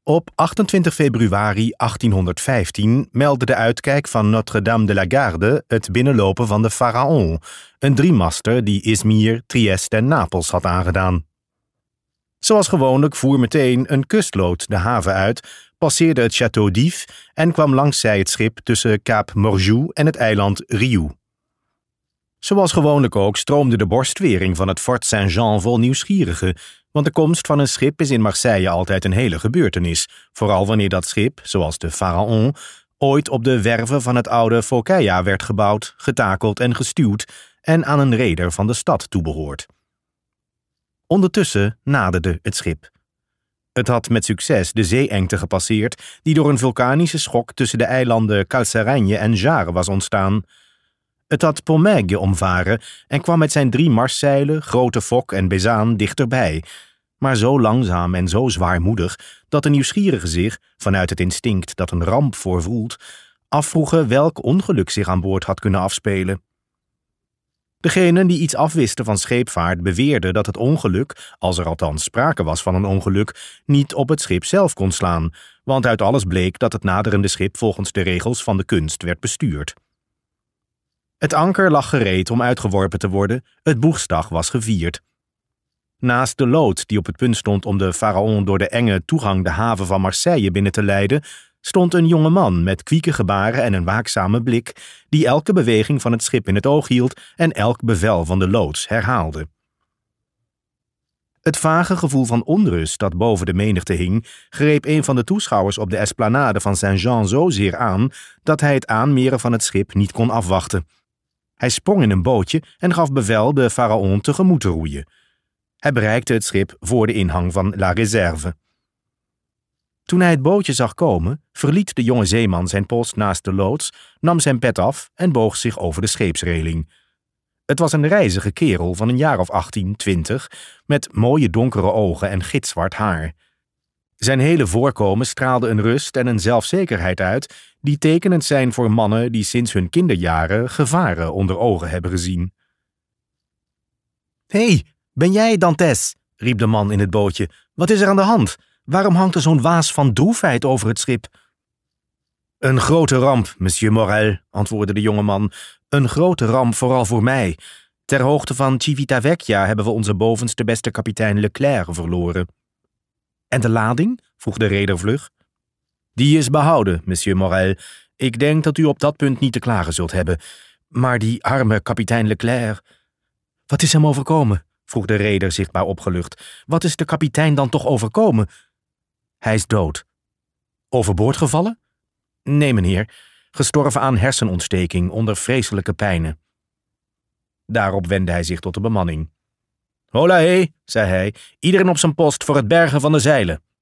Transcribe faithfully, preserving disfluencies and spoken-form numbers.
Op achtentwintig februari achttienhonderdvijftien meldde de uitkijk van Notre-Dame de la Garde het binnenlopen van de Pharaon, een driemaster die Izmir, Trieste en Napels had aangedaan. Zoals gewoonlijk voer meteen een kustloot de haven uit, passeerde het Château d'If en kwam langszij het schip tussen Kaap Morjou en het eiland Riou. Zoals gewoonlijk ook stroomde de borstwering van het Fort Saint-Jean vol nieuwsgierigen, want de komst van een schip is in Marseille altijd een hele gebeurtenis, vooral wanneer dat schip, zoals de Pharaon, ooit op de werven van het oude Phocaea werd gebouwd, getakeld en gestuwd en aan een reder van de stad toebehoort. Ondertussen naderde het schip. Het had met succes de zeeengte gepasseerd die door een vulkanische schok tussen de eilanden Calsaragne en Jare was ontstaan. Het had Pomègue omvaren en kwam met zijn drie marszeilen, grote fok en bezaan dichterbij, maar zo langzaam en zo zwaarmoedig dat de nieuwsgierigen zich, vanuit het instinct dat een ramp voorvoelt, afvroegen welk ongeluk zich aan boord had kunnen afspelen. Degenen die iets afwisten van scheepvaart beweerden dat het ongeluk, als er althans sprake was van een ongeluk, niet op het schip zelf kon slaan, want uit alles bleek dat het naderende schip volgens de regels van de kunst werd bestuurd. Het anker lag gereed om uitgeworpen te worden, het boegstag was gevierd. Naast de loot die op het punt stond om de Pharaon door de enge toegang de haven van Marseille binnen te leiden, stond een jonge man met kwieke gebaren en een waakzame blik, die elke beweging van het schip in het oog hield en elk bevel van de loods herhaalde. Het vage gevoel van onrust dat boven de menigte hing, greep een van de toeschouwers op de esplanade van Saint-Jean zozeer aan, dat hij het aanmeren van het schip niet kon afwachten. Hij sprong in een bootje en gaf bevel de Pharaon tegemoet te roeien. Hij bereikte het schip voor de inhang van La Réserve. Toen hij het bootje zag komen, verliet de jonge zeeman zijn post naast de loods, nam zijn pet af en boog zich over de scheepsreling. Het was een rijzige kerel van een jaar of achttien, twintig, met mooie donkere ogen en gitzwart haar. Zijn hele voorkomen straalde een rust en een zelfzekerheid uit, die tekenend zijn voor mannen die sinds hun kinderjaren gevaren onder ogen hebben gezien. "Hé, hey, ben jij Dantes?" riep de man in het bootje. "Wat is er aan de hand? Waarom hangt er zo'n waas van droefheid over het schip?" "Een grote ramp, monsieur Morel," antwoordde de jonge man. "Een grote ramp, vooral voor mij. Ter hoogte van Civitavecchia hebben we onze bovenste beste kapitein Leclerc verloren." "En de lading?" vroeg de reder vlug. "Die is behouden, monsieur Morel. Ik denk dat u op dat punt niet te klagen zult hebben. Maar die arme kapitein Leclerc..." "Wat is hem overkomen?" vroeg de reder zichtbaar opgelucht. "Wat is de kapitein dan toch overkomen?" "Hij is dood." "Overboord gevallen?" "Nee, meneer. Gestorven aan hersenontsteking onder vreselijke pijnen." Daarop wendde hij zich tot de bemanning. "Hola hé," zei hij, "iedereen op zijn post voor het bergen van de zeilen."